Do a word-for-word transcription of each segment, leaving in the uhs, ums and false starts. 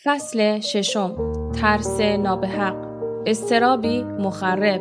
فصل ششم. ترس نابحق، اضطرابی مخرب.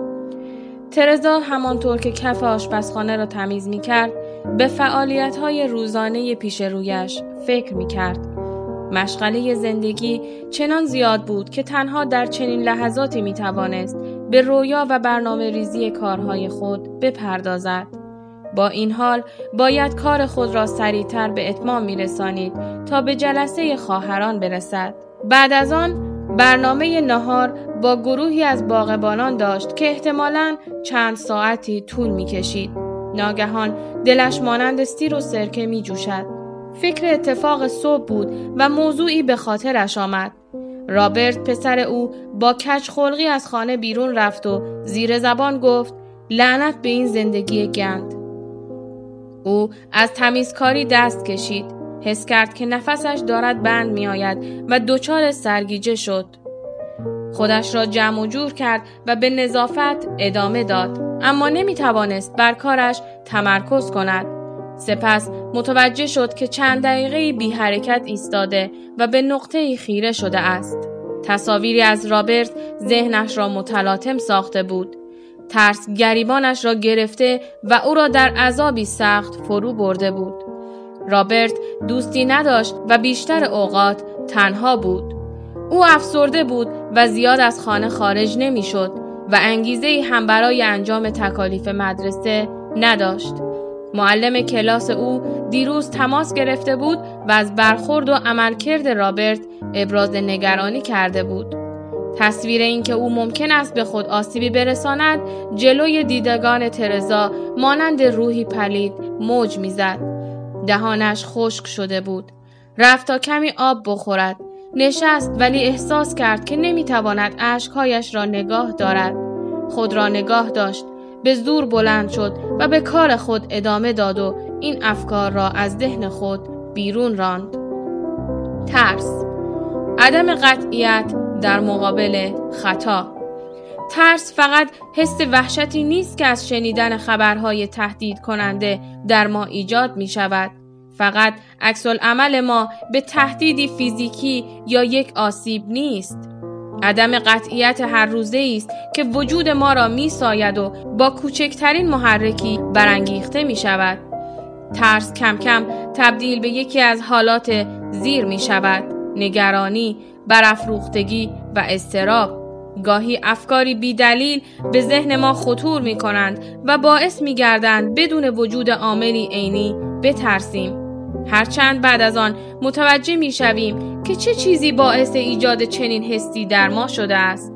ترزا همانطور که کف آشپزخانه را تمیز می کرد به فعالیت‌های روزانه پیش رویش فکر می کرد. مشغله زندگی چنان زیاد بود که تنها در چنین لحظاتی می توانست به رویا و برنامه ریزی کارهای خود بپردازد. با این حال باید کار خود را سریعتر به اتمام می رسانید تا به جلسه خواهران برسد. بعد از آن برنامه نهار با گروهی از باغبانان داشت که احتمالاً چند ساعتی طول می کشید. ناگهان دلش مانند سیر و سرکه می جوشد. فکر اتفاق صبح بود و موضوعی به خاطرش آمد. رابرت پسر او با کج خلقی از خانه بیرون رفت و زیر زبان گفت لعنت به این زندگی گند. او از تمیزکاری دست کشید. حس کرد که نفسش دارد بند می آید و دچار سرگیجه شد. خودش را جمع و جور کرد و به نظافت ادامه داد، اما نمی توانست بر کارش تمرکز کند. سپس متوجه شد که چند دقیقه بی حرکت ایستاده و به نقطه‌ای خیره شده است. تصاویری از رابرت ذهنش را متلاطم ساخته بود. ترس گریبانش را گرفته و او را در عذابی سخت فرو برده بود. رابرت دوستی نداشت و بیشتر اوقات تنها بود. او افسرده بود و زیاد از خانه خارج نمی شد و انگیزه‌ای هم برای انجام تکالیف مدرسه نداشت. معلم کلاس او دیروز تماس گرفته بود و از برخورد و عملکرد رابرت ابراز نگرانی کرده بود. تصویر این که او ممکن است به خود آسیبی برساند جلوی دیدگان ترزا مانند روحی پلید موج میزد. دهانش خشک شده بود. رفت تا کمی آب بخورد. نشست ولی احساس کرد که نمیتواند اشکهایش را نگاه دارد. خود را نگاه داشت. به زور بلند شد و به کار خود ادامه داد و این افکار را از ذهن خود بیرون راند. ترس، عدم قطعیت در مقابل خطا. ترس فقط حس وحشتی نیست که از شنیدن خبرهای تهدید کننده در ما ایجاد می شود. فقط عکس العمل ما به تهدیدی فیزیکی یا یک آسیب نیست. عدم قطعیت هر روزه است که وجود ما را می ساید و با کوچکترین محرکی برانگیخته می شود. ترس کم کم تبدیل به یکی از حالات زیر می شود. نگرانی، برافروختگی و اضطراب. گاهی افکاری بی دلیل به ذهن ما خطور می کنند و باعث می گردند بدون وجود عاملی عینی بترسیم. هرچند بعد از آن متوجه می شویم که چه چیزی باعث ایجاد چنین حسی در ما شده است.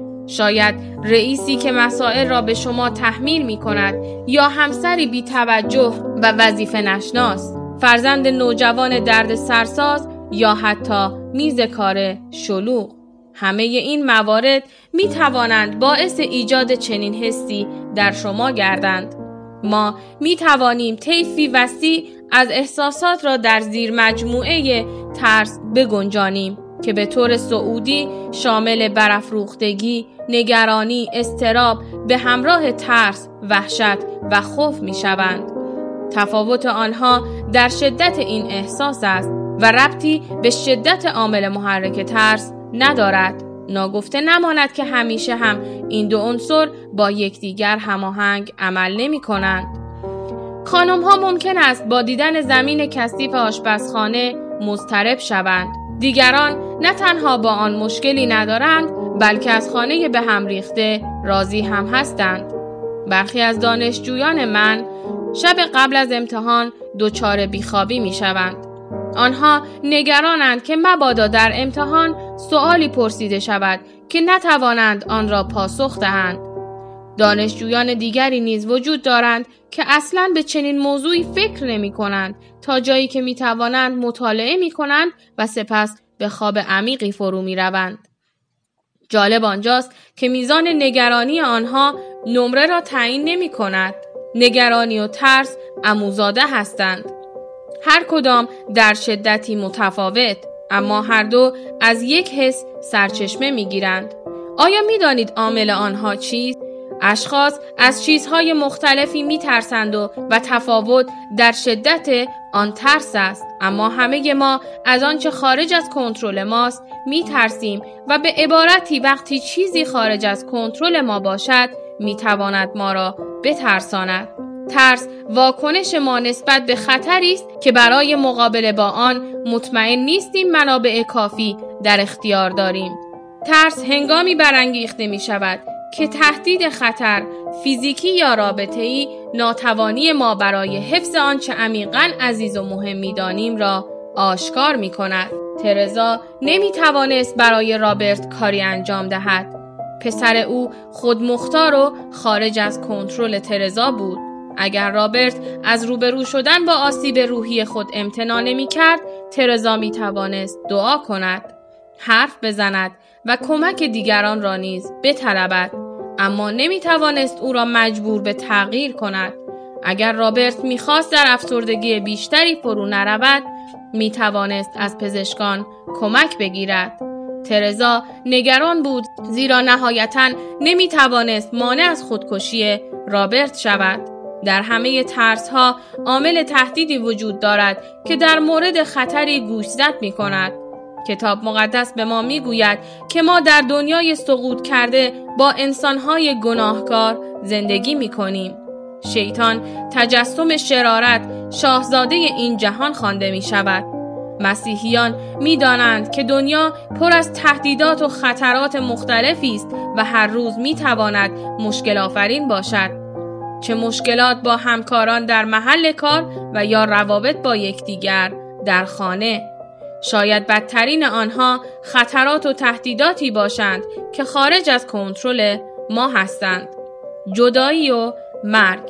شاید رئیسی که مسائل را به شما تحمیل می کند یا همسری بی توجه و وظیفه نشناس، فرزند نوجوان درد سرساز یا حتی میز کار شلوغ. همه این موارد می توانند باعث ایجاد چنین حسی در شما گردند. ما می توانیم طیفی وسیع از احساسات را در زیر مجموعه ترس بگنجانیم که به طور صعودی شامل برافروختگی، نگرانی، اضطراب به همراه ترس، وحشت و خوف می شوند. تفاوت آنها در شدت این احساس است و ربطی به شدت عامل محرک ترس ندارد. ناگفته نماند که همیشه هم این دو عنصر با یکدیگر هماهنگ عمل نمی کنند. خانم ها ممکن است با دیدن زمین کثیف آشپزخانه مضطرب شوند. دیگران نه تنها با آن مشکلی ندارند بلکه از خانه به هم ریخته راضی هم هستند. برخی از دانشجویان من شب قبل از امتحان دچار بیخوابی می شوند. آنها نگرانند که مبادا در امتحان سؤالی پرسیده شود که نتوانند آن را پاسخ دهند. دانشجویان دیگری نیز وجود دارند که اصلاً به چنین موضوعی فکر نمی کنند تا جایی که می توانند مطالعه می کنند و سپس به خواب عمیقی فرو می روند. جالب آنجاست که میزان نگرانی آنها نمره را تعیین نمی کند. نگرانی و ترس عموزاده هستند. هر کدام در شدتی متفاوت، اما هر دو از یک حس سرچشمه می گیرند. آیا می دانید عامل آنها چیست؟ اشخاص از چیزهای مختلفی می ترسند و, و تفاوت در شدت آن ترس است، اما همه ما از آنچه خارج از کنترل ماست می ترسیم و به عبارتی وقتی چیزی خارج از کنترل ما باشد می تواند ما را بترساند. ترس واکنش ما نسبت به خطری است که برای مقابله با آن مطمئن نیستیم منابع کافی در اختیار داریم. ترس هنگامی برانگیخته می شود که تهدید خطر فیزیکی یا رابطه‌ای ناتوانی ما برای حفظ آنچه عمیقاً عزیز و مهم می‌دانیم را آشکار می‌کند. ترزا نمی‌توانست برای رابرت کاری انجام دهد. پسر او خودمختار و خارج از کنترل ترزا بود. اگر رابرت از روبرو شدن با آسیب روحی خود امتناع نمی‌کرد، ترزا می‌توانست دعا کند، حرف بزند و کمک دیگران را نیز بطلبد، اما نمی‌توانست او را مجبور به تغییر کند. اگر رابرت می‌خواست در افسردگی بیشتری فرو نرود، می‌توانست از پزشکان کمک بگیرد. ترزا نگران بود، زیرا نهایتاً نمی‌توانست مانع از خودکشی رابرت شود. در همه ترس‌ها عامل تهدیدی وجود دارد که در مورد خطری گوشزد می‌کند. کتاب مقدس به ما میگوید که ما در دنیای سقوط کرده با انسانهای گناهکار زندگی میکنیم. شیطان تجسم شرارت شاهزاده این جهان خوانده می شود. مسیحیان میدانند که دنیا پر از تهدیدات و خطرات مختلفی است و هر روز میتواند مشکل آفرین باشد. چه مشکلات با همکاران در محل کار و یا روابط با یکدیگر در خانه. شاید بدترین آنها خطرات و تهدیداتی باشند که خارج از کنترل ما هستند. جدایی و مرگ،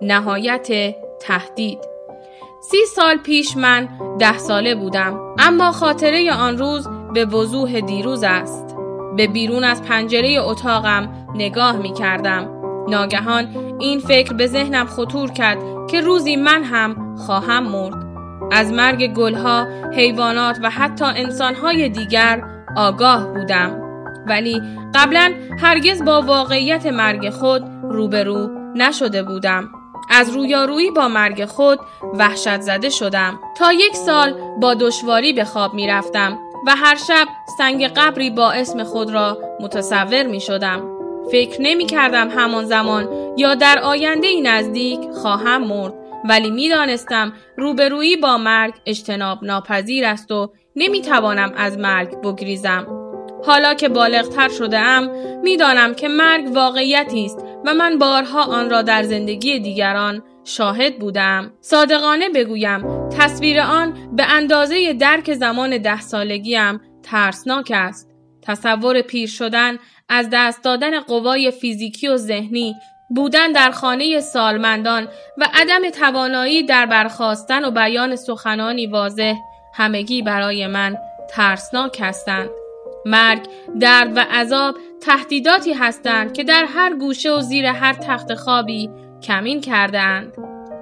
نهایت تهدید. سی سال پیش من ده ساله بودم، اما خاطره آن روز به وضوح دیروز است. به بیرون از پنجره اتاقم نگاه می کردم. ناگهان این فکر به ذهنم خطور کرد که روزی من هم خواهم مرد. از مرگ گلها، حیوانات و حتی انسانهای دیگر آگاه بودم، ولی قبلا هرگز با واقعیت مرگ خود روبرو نشده بودم. از رویارویی با مرگ خود وحشت زده شدم. تا یک سال با دشواری به خواب می رفتم و هر شب سنگ قبری با اسم خود را متصور می شدم. فکر نمی کردم همان زمان یا در آینده نزدیک خواهم مرد، ولی می دانستم روبرویی با مرگ اجتناب ناپذیر است و نمی توانم از مرگ بگریزم. حالا که بالغتر شده ام، می دانم که مرگ واقعیتی است و من بارها آن را در زندگی دیگران شاهد بودم. صادقانه بگویم، تصویر آن به اندازه درک زمان ده سالگیم ترسناک است. تصور پیر شدن، از دست دادن قوای فیزیکی و ذهنی، بودن در خانه سالمندان و عدم توانایی در برخاستن و بیان سخنانی واضح، همگی برای من ترسناک هستند. مرگ، درد و عذاب تهدیداتی هستند که در هر گوشه و زیر هر تخت خوابی کمین کرده‌اند.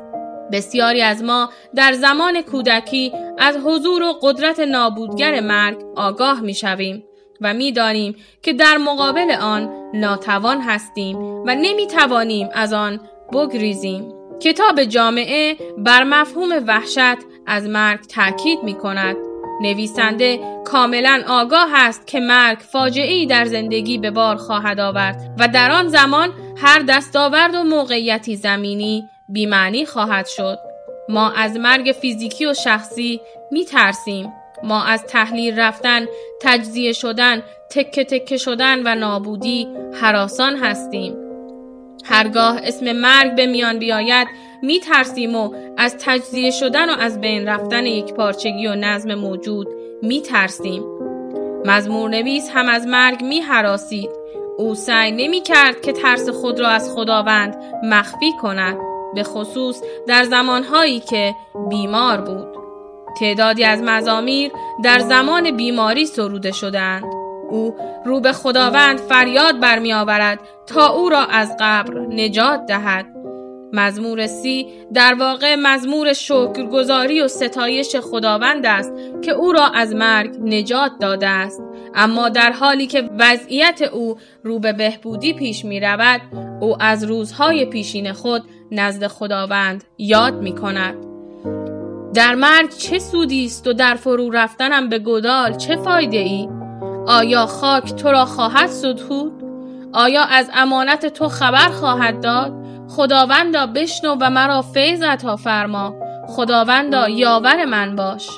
بسیاری از ما در زمان کودکی از حضور و قدرت نابودگر مرگ آگاه می‌شویم و می‌دانیم که در مقابل آن ناتوان هستیم و نمی‌توانیم از آن بگریزیم. کتاب جامعه بر مفهوم وحشت از مرگ تاکید می‌کند. نویسنده کاملا آگاه است که مرگ فاجعه‌ای در زندگی به بار خواهد آورد و در آن زمان هر دستاورد و موقعیتی زمینی بی‌معنی خواهد شد. ما از مرگ فیزیکی و شخصی می ترسیم. ما از تحلیل رفتن، تجزیه شدن، تکه تکه شدن و نابودی هراسان هستیم. هرگاه اسم مرگ به میان بیاید می ترسیم و از تجزیه شدن و از بین رفتن یک پارچگی و نظم موجود می ترسیم. مزمور نویس هم از مرگ می هراسید. او سعی نمی کرد که ترس خود را از خداوند مخفی کند، به خصوص در زمانهایی که بیمار بود. تعدادی از مزامیر در زمان بیماری سروده شدند. او رو به خداوند فریاد برمی آورد تا او را از قبر نجات دهد. مزمور سی در واقع مزمور شکرگزاری و ستایش خداوند است که او را از مرگ نجات داده است، اما در حالی که وضعیت او رو به بهبودی پیش می رود، او از روزهای پیشین خود نزد خداوند یاد می کند. در مرگ چه سودی است و در فرو رفتنم به گودال چه فایده ای؟ آیا خاک تو را خواهد ستود؟ آیا از امانت تو خبر خواهد داد؟ خداوندا بشنو و مرا فیض عطا فرما، خداوندا یاور من باش.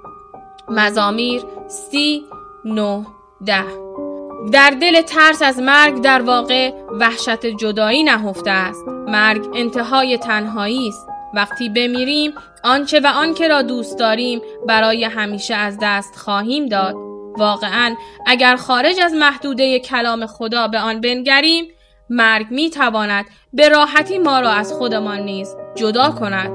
مزامیر سی نه ده. در دل ترس از مرگ در واقع وحشت جدایی نهفته است. مرگ انتهای تنهایی است. وقتی بمیریم آنچه و آنکه را دوست داریم برای همیشه از دست خواهیم داد. واقعاً اگر خارج از محدوده کلام خدا به آن بنگریم، مرگ می تواند به راحتی ما را از خودمان نیز جدا کند.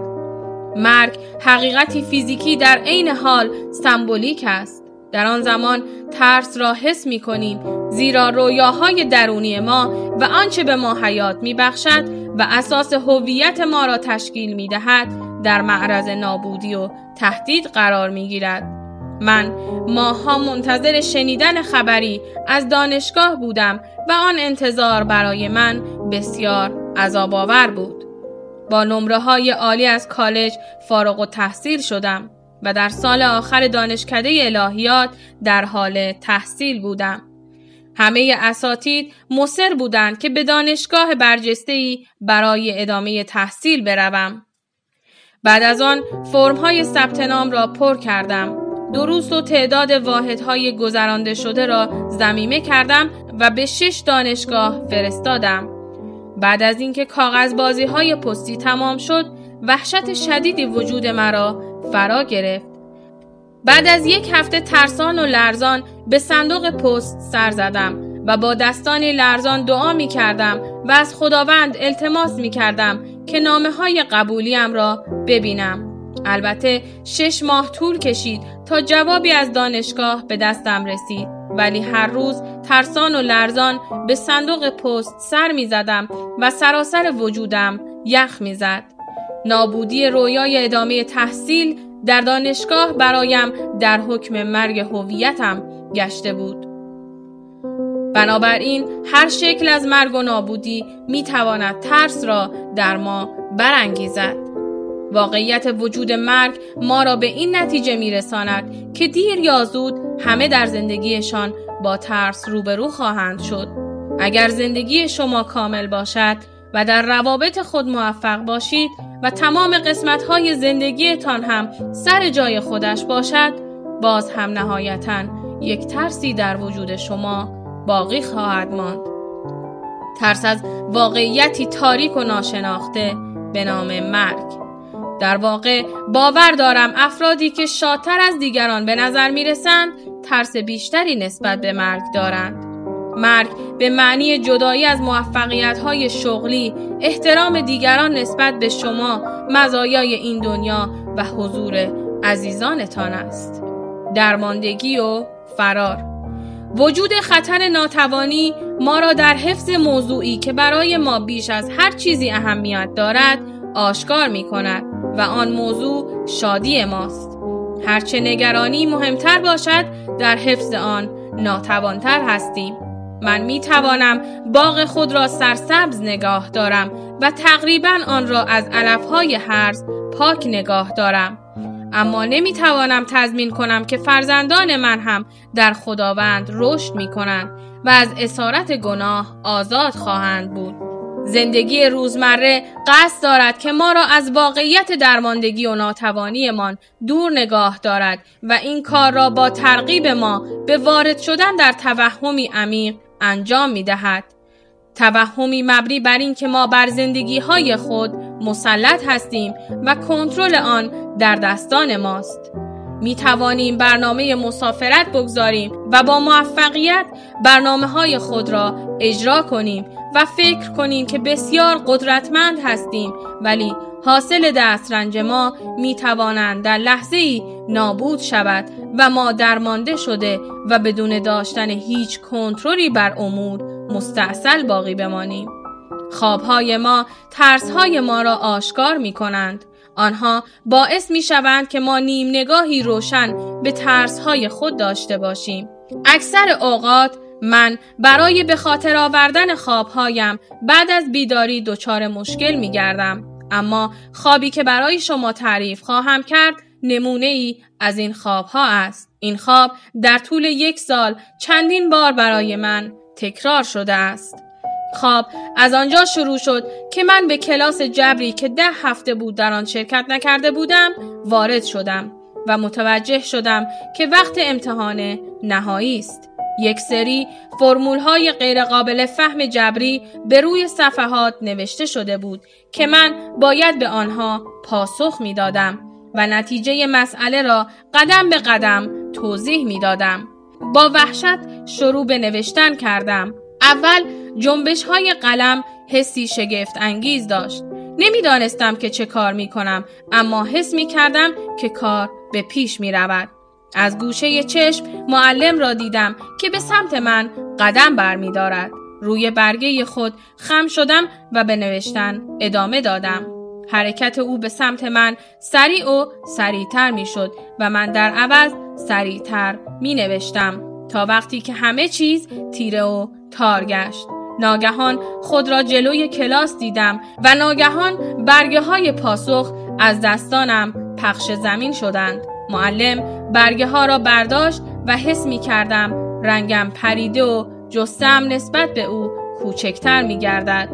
مرگ حقیقتی فیزیکی در عین حال سمبولیک است. در آن زمان ترس را حس می کنیم، زیرا رویاهای درونی ما و آنچه به ما حیات می بخشد و اساس هویت ما را تشکیل می دهد در معرض نابودی و تهدید قرار می گیرد. من ماها منتظر شنیدن خبری از دانشگاه بودم و آن انتظار برای من بسیار عذاب‌آور بود. با نمره‌های عالی از کالج فارغ التحصیل شدم و در سال آخر دانشکده الهیات در حال تحصیل بودم. همه اساتید مصر بودند که به دانشگاه برجسته‌ای برای ادامه تحصیل بروم. بعد از آن فرم‌های ثبت نام را پر کردم. دروس و تعداد واحدهای گذرانده شده را ضمیمه کردم و به شش دانشگاه فرستادم. بعد از اینکه کاغذبازی‌های پستی تمام شد، وحشت شدیدی وجود مرا فرا گرفت. بعد از یک هفته ترسان و لرزان به صندوق پست سر زدم و با دستانی لرزان دعا می کردم و از خداوند التماس می کردم که نامه‌های قبولیم را ببینم. البته شش ماه طول کشید تا جوابی از دانشگاه به دستم رسید، ولی هر روز ترسان و لرزان به صندوق پست سر می زدم و سراسر وجودم یخ می زد. نابودی رویای ادامه تحصیل در دانشگاه برایم در حکم مرگ هویتم گشته بود. بنابراین هر شکل از مرگ و نابودی می تواند ترس را در ما برانگیزد. واقعیت وجود مرگ ما را به این نتیجه می رساند که دیر یا زود همه در زندگیشان با ترس روبرو خواهند شد. اگر زندگی شما کامل باشد و در روابط خود موفق باشید و تمام قسمت‌های زندگیتان هم سر جای خودش باشد، باز هم نهایتاً یک ترسی در وجود شما باقی خواهد ماند. ترس از واقعیتی تاریک و ناشناخته به نام مرگ. در واقع باور دارم افرادی که شادتر از دیگران به نظر می رسند ترس بیشتری نسبت به مرگ دارند. مرگ به معنی جدایی از موفقیت‌های شغلی، احترام دیگران نسبت به شما، مزایای این دنیا و حضور عزیزانتان است. درماندگی و فرار. وجود خطر ناتوانی ما را در حفظ موضوعی که برای ما بیش از هر چیزی اهمیت دارد آشکار می کند و آن موضوع شادی ماست. هرچه نگرانی مهمتر باشد در حفظ آن ناتوانتر هستیم. من می توانم باغ خود را سرسبز نگاه دارم و تقریباً آن را از علفهای هرز پاک نگاه دارم، اما نمی توانم تضمین کنم که فرزندان من هم در خداوند رشد می کنند و از اسارت گناه آزاد خواهند بود. زندگی روزمره قصد دارد که ما را از واقعیت درماندگی و ناتوانیمان دور نگاه دارد و این کار را با ترغیب ما به وارد شدن در توهمی عمیق انجام می دهد. توهمی مبنی بر این که ما بر زندگی‌های خود مسلط هستیم و کنترل آن در دستان ماست. می توانیم برنامه مسافرت بگذاریم و با موفقیت برنامه‌های خود را اجرا کنیم و فکر کنیم که بسیار قدرتمند هستیم، ولی حاصل دسترنج ما می توانند در لحظه‌ای نابود شود و ما درمانده شده و بدون داشتن هیچ کنترلی بر امور مستعسل باقی بمانیم. خوابهای ما ترسهای ما را آشکار می کنند. آنها باعث می شوند که ما نیم نگاهی روشن به ترسهای خود داشته باشیم. اکثر اوقات من برای به خاطر آوردن خوابهایم بعد از بیداری دچار مشکل می گردم. اما خوابی که برای شما تعریف خواهم کرد نمونه ای از این خواب ها است. این خواب در طول یک سال چندین بار برای من تکرار شده است. خواب از آنجا شروع شد که من به کلاس جبری که ده هفته بود در آن شرکت نکرده بودم وارد شدم و متوجه شدم که وقت امتحان نهایی است. یک سری فرمول‌های غیرقابل فهم جبری به روی صفحات نوشته شده بود که من باید به آنها پاسخ می‌دادم و نتیجه مسئله را قدم به قدم توضیح می‌دادم. با وحشت شروع به نوشتن کردم. اول جنبش‌های قلم حسی شگفت انگیز داشت. نمی‌دانستم که چه کار می‌کنم، اما حس می‌کردم که کار به پیش می‌رود. از گوشه چشم معلم را دیدم که به سمت من قدم برمی‌دارد. روی برگه خود خم شدم و به نوشتن ادامه دادم. حرکت او به سمت من سریع و سریعتر می‌شد و من در عوض سریعتر می‌نوشتم تا وقتی که همه چیز تیره و تار گشت. ناگهان خود را جلوی کلاس دیدم و ناگهان برگه های پاسخ از دستانم پخش زمین شدند. معلم برگه ها را برداشت و حس می کردم رنگم پریده و جثه‌ام نسبت به او کوچکتر می گردد.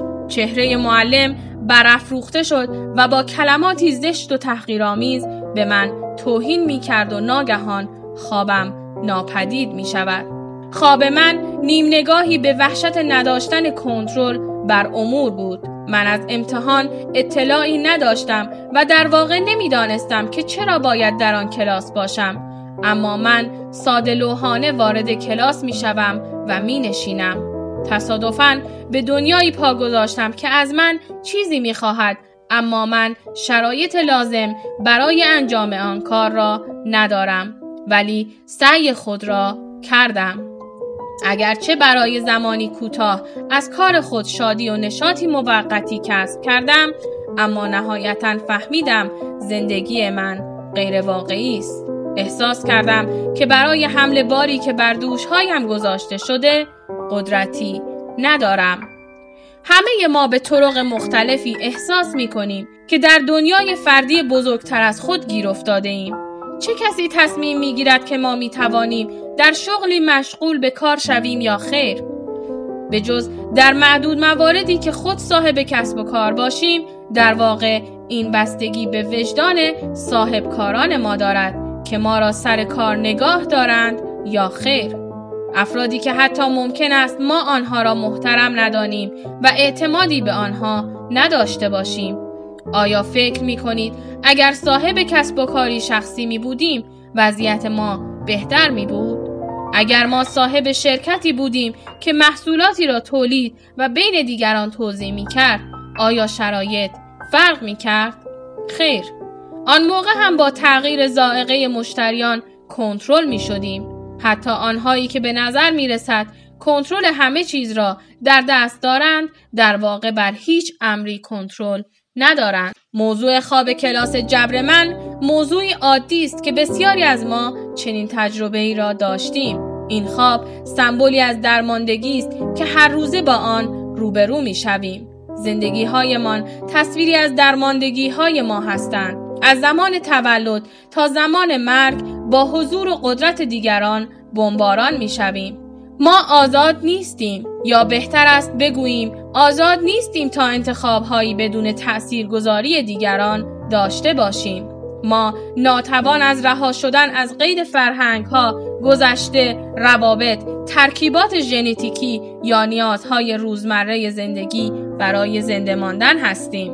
چهره معلم برافروخته شد و با کلماتی زشت و تحقیرآمیز به من توهین می کرد و ناگهان خوابم ناپدید می شود. خواب من نیم نگاهی به وحشت نداشتن کنترل بر امور بود. من از امتحان اطلاعی نداشتم و در واقع نمیدانستم که چرا باید در آن کلاس باشم. اما من ساده لوحانه وارد کلاس می شوم و می نشینم. تصادفاً به دنیایی پا گذاشتم که از من چیزی می خواهد، اما من شرایط لازم برای انجام آن کار را ندارم، ولی سعی خود را کردم. اگرچه برای زمانی کوتاه از کار خود شادی و نشاطی موقتی کسب کردم، اما نهایتاً فهمیدم زندگی من غیر واقعی است. احساس کردم که برای حمل باری که بر دوشهایم گذاشته شده قدرتی ندارم. همه ما به طرق مختلفی احساس می کنیم که در دنیای فردی بزرگتر از خود گیر افتاده ایم. چه کسی تصمیم می گیرد که ما می توانیم در شغلی مشغول به کار شویم یا خیر؟ به جز در معدود مواردی که خود صاحب کسب و کار باشیم، در واقع این بستگی به وجدان صاحب کاران ما دارد که ما را سر کار نگاه دارند یا خیر. افرادی که حتی ممکن است ما آنها را محترم ندانیم و اعتمادی به آنها نداشته باشیم. آیا فکر می کنید اگر صاحب کسب و کاری شخصی می بودیم وضعیت ما بهتر می بود؟ اگر ما صاحب شرکتی بودیم که محصولاتی را تولید و بین دیگران توزیع می کرد، آیا شرایط فرق می کرد؟ خیر. آن موقع هم با تغییر ذائقه مشتریان کنترل می شدیم. حتی آنهایی که به نظر می رسد کنترل همه چیز را در دست دارند، در واقع بر هیچ امری کنترل ندارند. موضوع خواب کلاس جبر من موضوعی عادی است که بسیاری از ما چنین تجربه‌ای را داشتیم. این خواب سمبولی از درماندگی است که هر روزه با آن روبرو می‌شویم. زندگی‌هایمان تصویری از درماندگی‌های ما هستند. از زمان تولد تا زمان مرگ با حضور و قدرت دیگران بمباران می‌شویم. ما آزاد نیستیم، یا بهتر است بگوییم آزاد نیستیم تا انتخاب‌هایی بدون تأثیرگذاری دیگران داشته باشیم. ما ناتوان از رها شدن از قید فرهنگ‌ها، گذشته، روابط، ترکیبات ژنتیکی یا نیازهای روزمره زندگی برای زنده ماندن هستیم.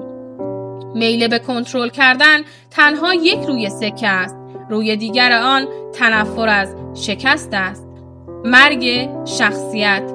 میل به کنترل کردن تنها یک روی سکه است. روی دیگر آن تنفر از شکست است. مرگ شخصیت.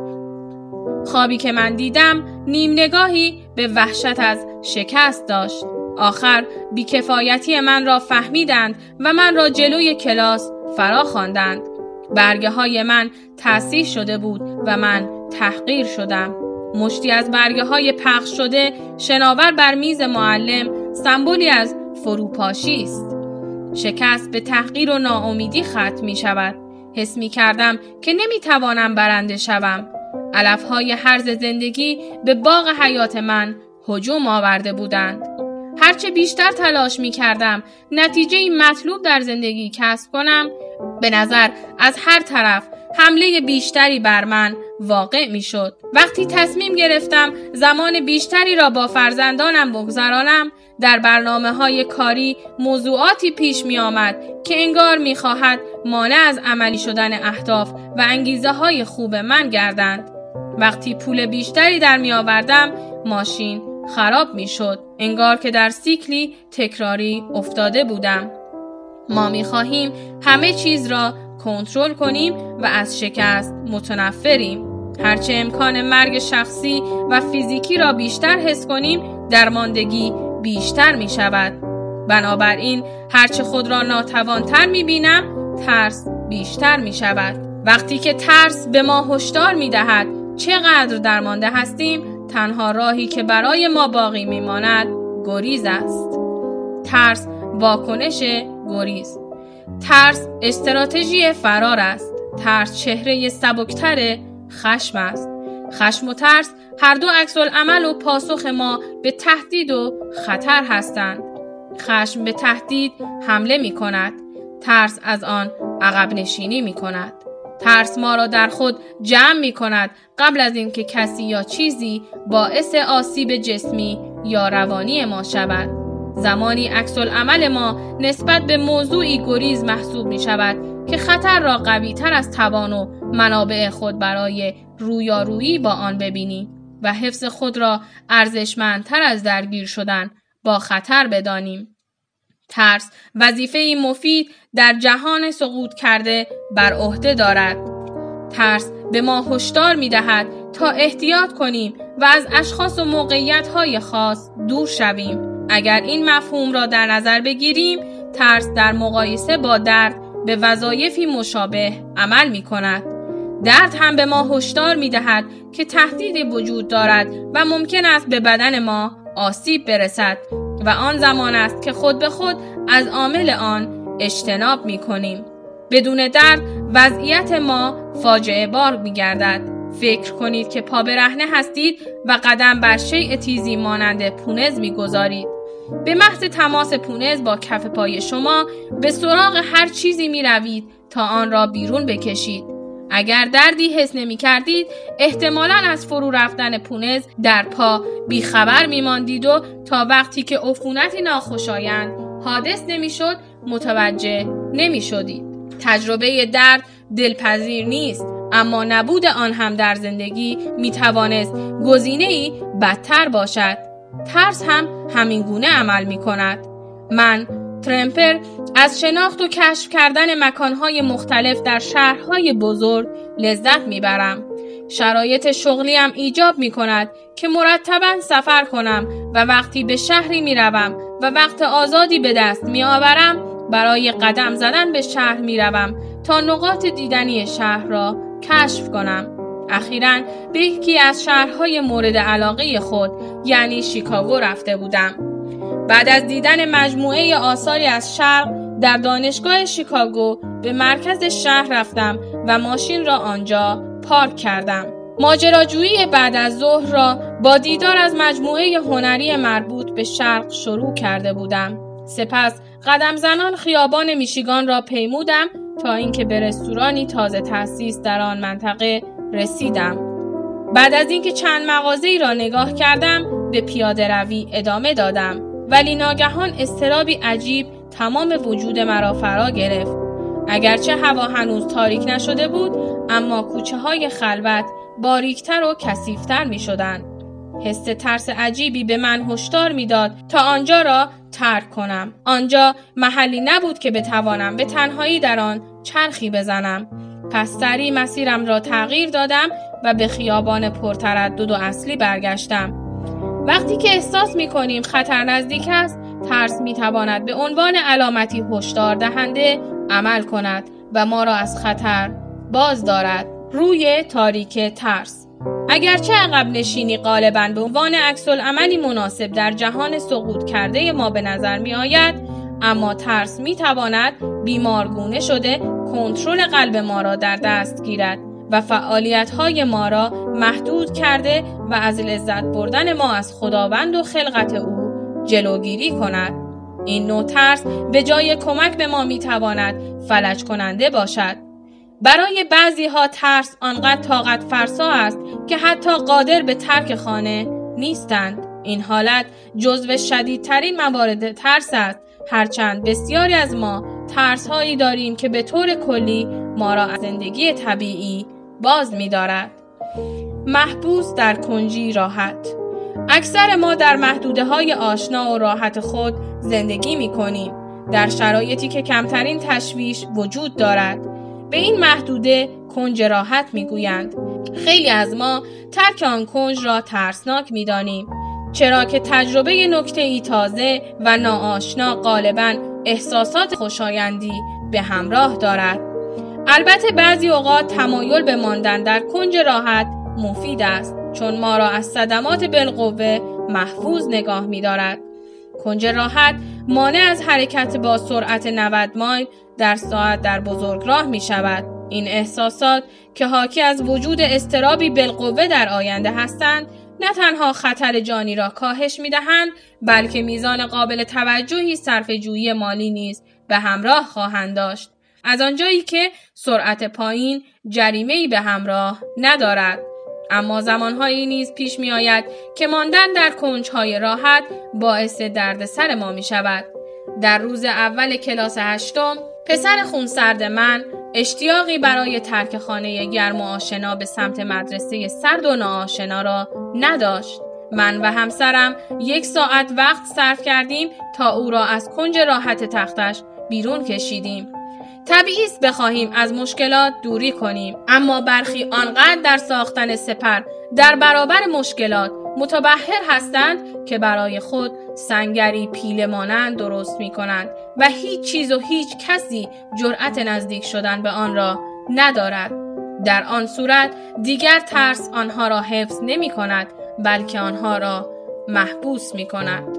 خوابی که من دیدم نیم نگاهی به وحشت از شکست داشت. آخر بیکفایتی من را فهمیدند و من را جلوی کلاس فرا خواندند. برگه های من تأسیس شده بود و من تحقیر شدم. مشتی از برگه های پخش شده شناور بر میز معلم سمبولی از فروپاشی است. شکست به تحقیر و ناامیدی ختم می شود. حس می کردم که نمی توانم برنده شوم. علفهای هرز زندگی به باغ حیات من هجوم آورده بودند. هرچه بیشتر تلاش می کردم نتیجه مطلوب در زندگی کسب کنم، به نظر از هر طرف حمله بیشتری بر من واقع می شد. وقتی تصمیم گرفتم زمان بیشتری را با فرزندانم بگذرانم، در برنامه های کاری موضوعاتی پیش می آمد که انگار می خواهد مانع از عملی شدن اهداف و انگیزه های خوب من گردند. وقتی پول بیشتری در می آوردم، ماشین خراب می شد. انگار که در سیکلی تکراری افتاده بودم. ما می خواهیم همه چیز را کنترل کنیم و از شکست متنفریم. هرچه امکان مرگ شخصی و فیزیکی را بیشتر حس کنیم، درماندگی بیشتر می شود. بنابراین هرچه خود را ناتوانتر می بینم، ترس بیشتر می شود. وقتی که ترس به ما هشدار می دهد چقدر درمانده هستیم، تنها راهی که برای ما باقی می ماند گریز است. ترس واکنش گریز. ترس استراتژی فرار است. ترس چهره سبکتر خشم است. خشم و ترس هر دو عکس‌العمل و پاسخ ما به تهدید و خطر هستند. خشم به تهدید حمله می کند. ترس از آن عقب نشینی می کند. ترس ما را در خود جمع می کند قبل از اینکه کسی یا چیزی باعث آسیب جسمی یا روانی ما شود. زمانی عکس‌العمل ما نسبت به موضوعی گریز محسوب می شود که خطر را قوی تر از توان و منابع خود برای رویارویی با آن ببینیم و حفظ خود را ارزشمندتر از درگیر شدن با خطر بدانیم. ترس وظیفه‌ای مفید در جهان سقوط کرده بر عهده دارد. ترس به ما هشدار می‌دهد تا احتیاط کنیم و از اشخاص و موقعیت‌های خاص دور شویم. اگر این مفهوم را در نظر بگیریم، ترس در مقایسه با درد به وظایفی مشابه عمل می‌کند. درد هم به ما هشدار می‌دهد که تهدیدی وجود دارد و ممکن است به بدن ما آسیب برسد و آن زمان است که خود به خود از عامل آن اجتناب می‌کنیم. بدون درد وضعیت ما فاجعه بار می‌گردد. فکر کنید که پا برهنه هستید و قدم بر شیء تیزی مانند پونز می‌گذارید. به محض تماس پونز با کف پای شما به سراغ هر چیزی می‌روید تا آن را بیرون بکشید. اگر دردی حس نمی کردید، احتمالاً از فرو رفتن پونز در پا بیخبر می ماندید و تا وقتی که عفونتی ناخوشایند حادث نمی شد متوجه نمی شدید. تجربه درد دلپذیر نیست، اما نبود آن هم در زندگی می توانست گزینه‌ای بدتر باشد. ترس هم همین گونه عمل می کند. من ترمپر از شناخت و کشف کردن مکانهای مختلف در شهرهای بزرگ لذت میبرم. شرایط شغلیم ایجاب میکند که مرتباً سفر کنم و وقتی به شهری میروم و وقت آزادی به دست میآورم برای قدم زدن به شهر میروم تا نقاط دیدنی شهر را کشف کنم. اخیراً به یکی از شهرهای مورد علاقه خود یعنی شیکاگو رفته بودم. بعد از دیدن مجموعه آثاری از شرق در دانشگاه شیکاگو به مرکز شهر رفتم و ماشین را آنجا پارک کردم. ماجراجویی بعد از ظهر را با دیدار از مجموعه هنری مربوط به شرق شروع کرده بودم. سپس قدم زنان خیابان میشیگان را پیمودم تا اینکه به رستورانی تازه تأسیس در آن منطقه رسیدم. بعد از اینکه چند مغازه‌ای را نگاه کردم به پیاده روی ادامه دادم. ولی ناگهان اضطرابی عجیب تمام وجود مرا فرا گرفت. اگرچه هوا هنوز تاریک نشده بود، اما کوچه های خلوت باریکتر و کثیف‌تر می شدند. حس ترس عجیبی به من هشدار می داد تا آنجا را ترک کنم. آنجا محلی نبود که بتوانم به تنهایی در آن چرخی بزنم. پس سریع مسیرم را تغییر دادم و به خیابان پرتردد و اصلی برگشتم. وقتی که احساس می‌کنیم خطر نزدیک است، ترس می‌تواند به عنوان علامتی هشدار دهنده عمل کند و ما را از خطر باز دارد. روی تاریک ترس. اگرچه عقب نشینی غالباً به عنوان عکس‌العملی مناسب در جهان سقوط کرده ما به نظر می‌آید، اما ترس می‌تواند بیمارگونه شده کنترل قلب ما را در دست گیرد و فعالیت‌های ما را محدود کرده و از لذت بردن ما از خداوند و خلقت او جلوگیری کند. این نوع ترس به جای کمک به ما میتواند فلج کننده باشد. برای بعضی ها ترس آنقدر طاقت فرسا است که حتی قادر به ترک خانه نیستند. این حالت جزو شدیدترین موارد ترس است، هرچند بسیاری از ما ترس هایی داریم که به طور کلی ما را از زندگی طبیعی باز می دارد. محبوس در کنجی راحت. اکثر ما در محدوده های آشنا و راحت خود زندگی می کنیم، در شرایطی که کمترین تشویش وجود دارد. به این محدوده کنج راحت می گویند. خیلی از ما ترک آن کنج را ترسناک می دانیم، چرا که تجربه نکته‌ای تازه و ناآشنا غالباً احساسات خوشایندی به همراه دارد. البته بعضی اوقات تمایل به ماندن در کنج راحت مفید است، چون ما را از صدمات بالقوه محفوظ نگاه می دارد. کنج راحت مانع از حرکت با سرعت نود مایل در ساعت در بزرگراه می شود. این احساسات که حاکی از وجود اضطرابی بالقوه در آینده هستند، نه تنها خطر جانی را کاهش می دهند، بلکه میزان قابل توجهی صرفه‌جویی مالی نیز به همراه خواهند داشت، از آنجایی که سرعت پایین جریمه‌ای به همراه ندارد. اما زمانهایی نیز پیش می آید که ماندن در کنجهای راحت باعث دردسر ما می شود. در روز اول کلاس هشتم، پسر خونسرد من اشتیاقی برای ترک خانه گرم و آشنا به سمت مدرسه سرد و ناآشنا را نداشت. من و همسرم یک ساعت وقت صرف کردیم تا او را از کنج راحت تختش بیرون کشیدیم. طبیعی است بخواهیم از مشکلات دوری کنیم، اما برخی آنقدر در ساختن سپر در برابر مشکلات متبحر هستند که برای خود سنگری پیله مانند درست می کنند و هیچ چیز و هیچ کسی جرأت نزدیک شدن به آن را ندارد. در آن صورت دیگر ترس آنها را حفظ نمی کند، بلکه آنها را محبوس می کند.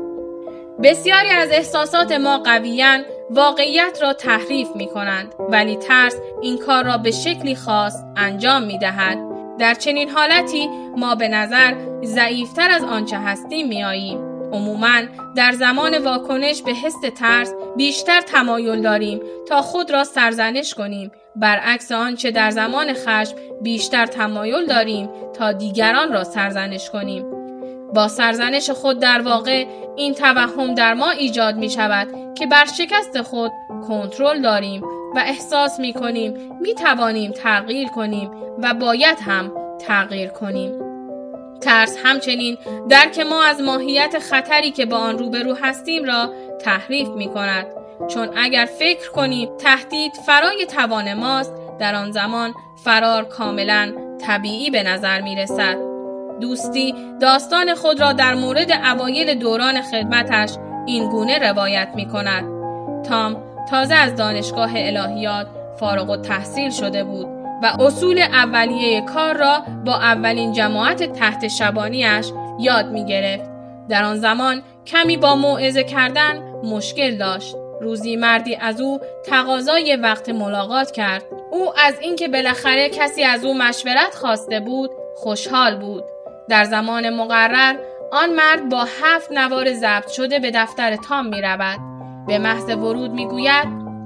بسیاری از احساسات ما قویاً واقعیت را تحریف می کنند، ولی ترس این کار را به شکلی خاص انجام می دهد. در چنین حالتی ما به نظر ضعیفتر از آنچه هستیم می آییم. عموماً در زمان واکنش به حس ترس بیشتر تمایل داریم تا خود را سرزنش کنیم، برعکس آنچه در زمان خشم بیشتر تمایل داریم تا دیگران را سرزنش کنیم. با سرزنش خود در واقع این توهم در ما ایجاد می شود که بر شکست خود کنترل داریم و احساس می کنیم می توانیم تغییر کنیم و باید هم تغییر کنیم. ترس همچنین درک ما از ماهیت خطری که با آن روبرو هستیم را تحریف می کند، چون اگر فکر کنیم تهدید فرای توان ماست، در آن زمان فرار کاملا طبیعی به نظر می رسد. دوستی داستان خود را در مورد اوایل دوران خدمتش این گونه روایت می کند. تام تازه از دانشگاه الهیات فارغ التحصیل شده بود و اصول اولیه کار را با اولین جماعت تحت شبانیش یاد می گرفت. در آن زمان کمی با موعظه کردن مشکل داشت. روزی مردی از او تقاضای وقت ملاقات کرد. او از اینکه بالاخره کسی از او مشورت خواسته بود خوشحال بود. در زمان مقرر آن مرد با هفت نوار ضبط شده به دفتر تام می رود. به محض ورود می گوید: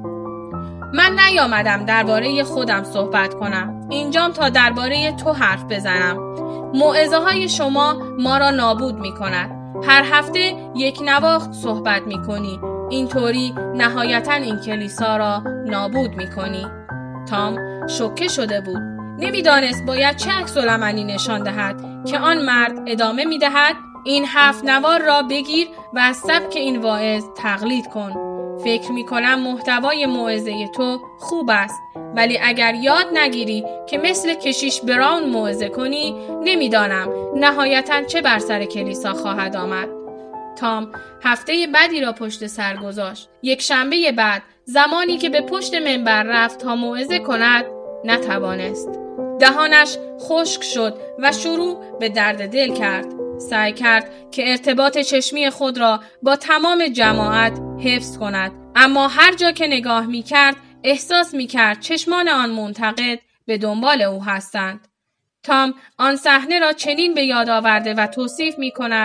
من نیامدم درباره خودم صحبت کنم. اینجام تا درباره تو حرف بزنم. موعظه های شما ما را نابود می کند. هر هفته یک نواخت صحبت می کنی. اینطوری نهایتاً این کلیسا را نابود می کنی. تام شوکه شده بود. نمیدانست باید چه عکس‌العملی نشان دهد که آن مرد ادامه می دهد: این هفت نوار را بگیر و از سبک این واعظ تقلید کن. فکر می کنم محتوای موعظه تو خوب است، ولی اگر یاد نگیری که مثل کشیش براون موعظه کنی، نمیدانم نهایتاً چه بر سر کلیسا خواهد آمد. تام هفته بعدی را پشت سر گذاشت. یک شنبه بعد، زمانی که به پشت منبر رفت تا موعظه کند، نتوانست. دهانش خشک شد و شروع به درد دل کرد. سعی کرد که ارتباط چشمی خود را با تمام جماعت حفظ کند، اما هر جا که نگاه می کرد احساس می کرد چشمان آن منتقد به دنبال او هستند. تام آن صحنه را چنین به یاد آورده و توصیف می کند: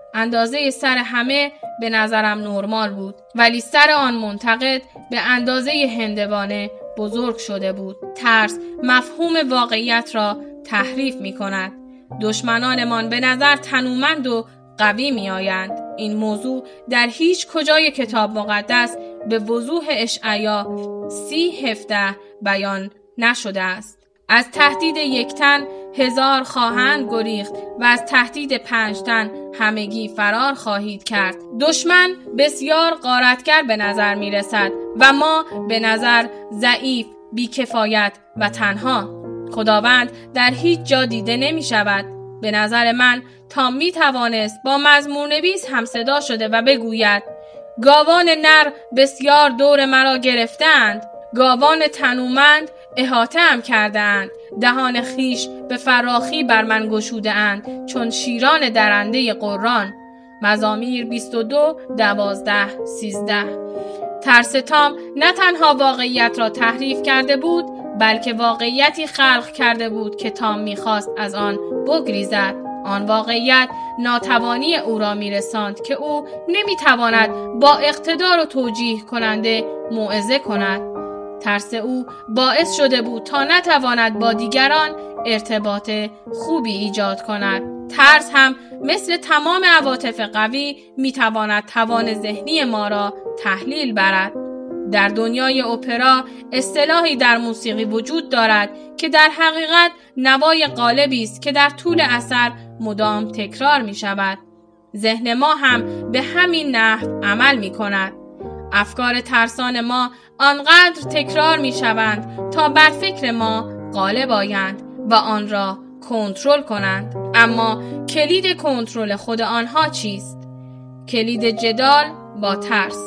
اندازه سر همه به نظرم نرمال بود، ولی سر آن منتقد به اندازه هندوانه بزرگ شده بود. ترس مفهوم واقعیت را تحریف می کند. دشمنانمان به نظر تنومند و قوی می آیند. این موضوع در هیچ کجای کتاب مقدس به وضوح اشعیا سی هفده بیان نشده است. از تهدید یک تن هزار خواهند گریخت و از تهدید پنج تن همگی فرار خواهید کرد. دشمن بسیار غارتگر به نظر می رسد و ما به نظر ضعیف، بیکفایت و تنها. خداوند در هیچ جا دیده نمی شود. به نظر من تا می توانست با مزمورنویس هم صدا شده و بگوید گاوان نر بسیار دور مرا گرفتند، گاوان تنومند احاطه ام کردند، دهان خیش به فراخی بر من گشوده اند چون شیران درنده قران. مزامیر بیست و دو دوازده سیزده. ترس تام نه تنها واقعیت را تحریف کرده بود، بلکه واقعیتی خلق کرده بود که تام می‌خواست از آن بگریزد. آن واقعیت ناتوانی او را می‌رساند که او نمی‌تواند با اقتدار و توجیه کننده موعظه کند. ترس او باعث شده بود تا نتواند با دیگران ارتباط خوبی ایجاد کند. ترس هم مثل تمام عواطف قوی می‌تواند توان ذهنی ما را تحلیل برد. در دنیای اپرا اصطلاحی در موسیقی وجود دارد که در حقیقت نوای قالبی است که در طول اثر مدام تکرار می شود. ذهن ما هم به همین نحو عمل می کند. افکار ترسان ما آنقدر تکرار می شوند تا بر فکر ما غالب آیند و آن را کنترل کنند. اما کلید کنترل خود آنها چیست؟ کلید جدال با ترس.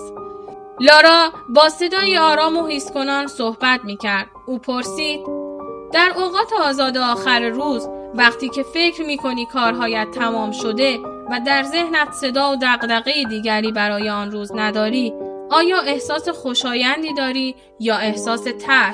لارا با صدای آرام و حس کنان صحبت می کرد. او پرسید در اوقات آزاد آخر روز وقتی که فکر می کنی کارهایت تمام شده و در ذهنت صدا و دغدغه دیگری برای آن روز نداری، آیا احساس خوشایندی داری یا احساس ترس؟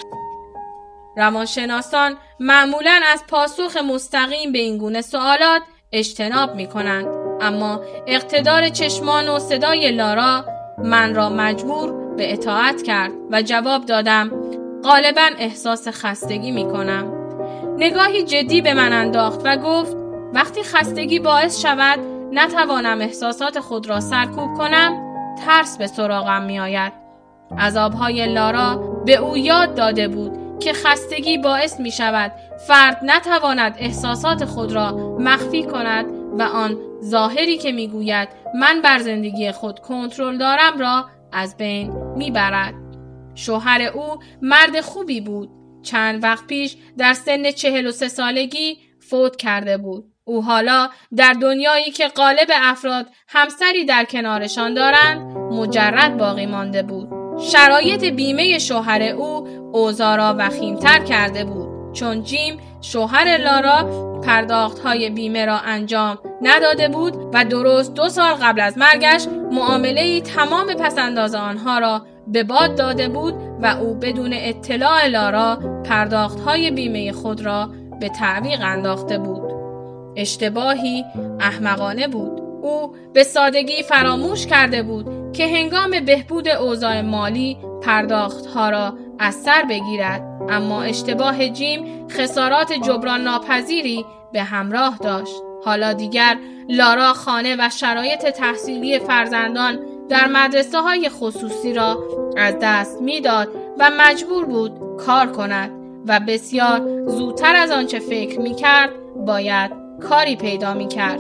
روانشناسان معمولاً از پاسخ مستقیم به این گونه سوالات اجتناب می کنند، اما اقتدار چشمان و صدای لارا من را مجبور به اطاعت کرد و جواب دادم غالباً احساس خستگی می کنم. نگاهی جدی به من انداخت و گفت وقتی خستگی باعث شود نتوانم احساسات خود را سرکوب کنم، ترس به سراغم می آید. عذابهای لارا به او یاد داده بود که خستگی باعث می شود فرد نتواند احساسات خود را مخفی کند و آن ظاهری که می گوید من بر زندگی خود کنترل دارم را از بین می برد. شوهر او مرد خوبی بود. چند وقت پیش در سن چهل و سه سالگی فوت کرده بود. او حالا در دنیایی که غالب افراد همسری در کنارشان دارند مجرد باقی مانده بود. شرایط بیمه شوهر او اوضاع را وخیم‌تر کرده بود، چون جیم شوهر لارا پرداخت‌های بیمه را انجام نداده بود و درست دو سال قبل از مرگش معامله‌ای تمام پس‌انداز آنها را به باد داده بود و او بدون اطلاع لارا پرداخت‌های بیمه خود را به تعویق انداخته بود. اشتباهی احمقانه بود. او به سادگی فراموش کرده بود که هنگام بهبود اوضاع مالی پرداخت‌ها را از سر بگیرد، اما اشتباه جیم خسارات جبران ناپذیری به همراه داشت. حالا دیگر لارا خانه و شرایط تحصیلی فرزندان در مدرسه‌های خصوصی را از دست می‌داد و مجبور بود کار کند و بسیار زودتر از آنچه فکر می‌کرد باید کاری پیدا می‌کرد.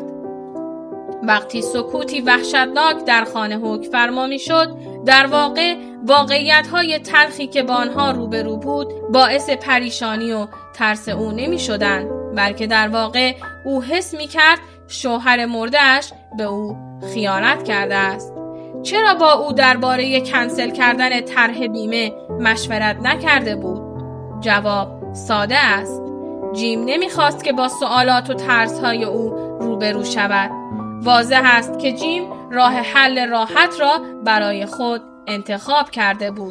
وقتی سکوتی وحشتناک در خانه حکم فرما می‌شد، در واقع واقعیت‌های تلخی که با آنها روبرو بود باعث پریشانی و ترس او نمی‌شدند، بلکه در واقع او حس می‌کرد شوهر مرده‌اش به او خیانت کرده است. چرا با او درباره کنسل کردن طرح بیمه مشورت نکرده بود؟ جواب ساده است. جیم نمی‌خواست که با سوالات و ترس‌های او روبرو شود. واضح است که جیم راه حل راحت را برای خود انتخاب کرده بود.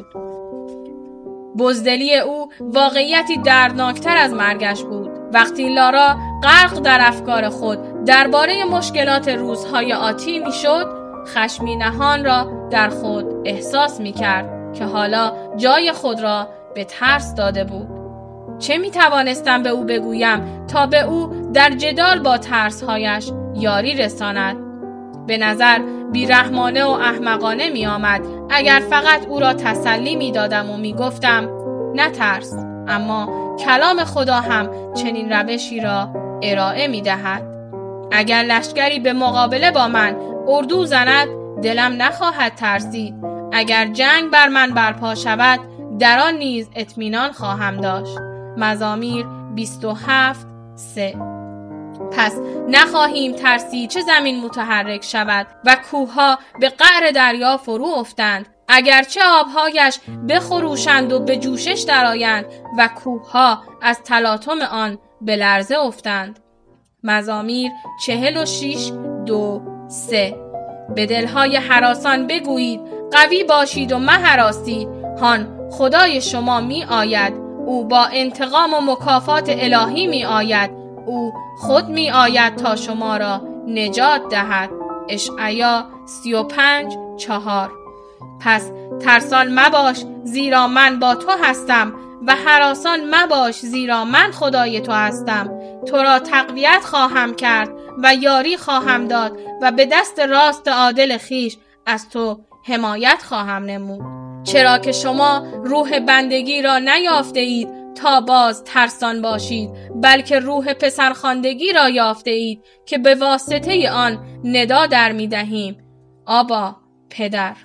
بزدلی او واقعیتی دردناکتر از مرگش بود. وقتی لارا غرق در افکار خود درباره مشکلات روزهای آتی میشد، خشمی نهان را در خود احساس میکرد که حالا جای خود را به ترس داده بود. چه میتوانستم به او بگویم تا به او در جدال با ترسهایش یاری رساند؟ به نظر بیرحمانه و احمقانه می آمد اگر فقط او را تسلی می دادم و می گفتم نترس، اما کلام خدا هم چنین روشی را ارائه می دهد. اگر لشکری به مقابله با من اردو زند، دلم نخواهد ترسید. اگر جنگ بر من برپا شود، در آن نیز اطمینان خواهم داشت. مزامیر بیست و هفت سه. پس نخواهیم ترسید چه زمین متحرک شود و کوهها به قعر دریا فرو افتند، اگرچه آبهایش بخروشند و به جوشش درآیند و کوهها از تلاطم آن به لرزه افتند. مزامیر چهل و شش دو سه. به دلهای هراسان بگویید قوی باشید و مهراسید، هان خدای شما می آید، او با انتقام و مکافات الهی می آید، او خود می آید تا شما را نجات دهد. اشعیا سی و پنج چهار. پس ترسان مباش زیرا من با تو هستم و هراسان مباش زیرا من خدای تو هستم. تو را تقویت خواهم کرد و یاری خواهم داد و به دست راست عادل خیش از تو حمایت خواهم نمود. چرا که شما روح بندگی را نیافته اید تا باز ترسان باشید، بلکه روح پسرخواندگی را یافته اید که به واسطه آن ندا در می دهیم آبا پدر.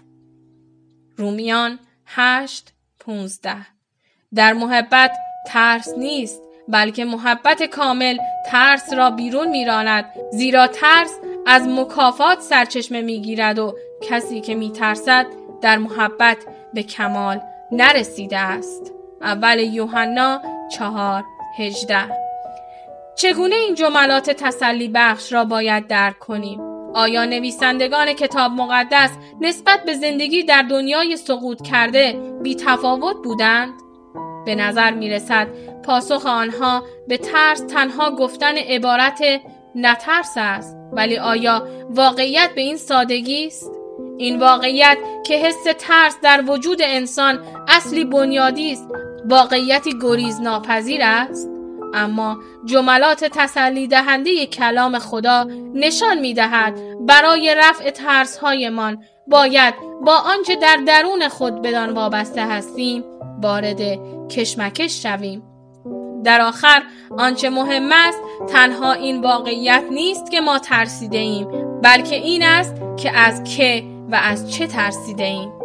رومیان هشت پونزده. در محبت ترس نیست، بلکه محبت کامل ترس را بیرون می راند، زیرا ترس از مکافات سرچشمه می گیرد و کسی که می ترسد در محبت به کمال نرسیده است. اول یوحنا چهار هجده. چگونه این جملات تسلی بخش را باید درک کنیم؟ آیا نویسندگان کتاب مقدس نسبت به زندگی در دنیای سقوط کرده بی تفاوت بودند؟ به نظر می رسد پاسخ آنها به ترس تنها گفتن عبارت نترس است، ولی آیا واقعیت به این سادگی است؟ این واقعیت که حس ترس در وجود انسان اصلی بنیادی است، واقعیتی گریز ناپذیر است. اما جملات تسلی دهنده کلام خدا نشان می دهد برای رفع ترس هایمان باید با آنچه در درون خود بدان وابسته هستیم وارد کشمکش شویم. در آخر آنچه مهم است تنها این واقعیت نیست که ما ترسیده ایم، بلکه این است که از که و از چه ترسیده ایم.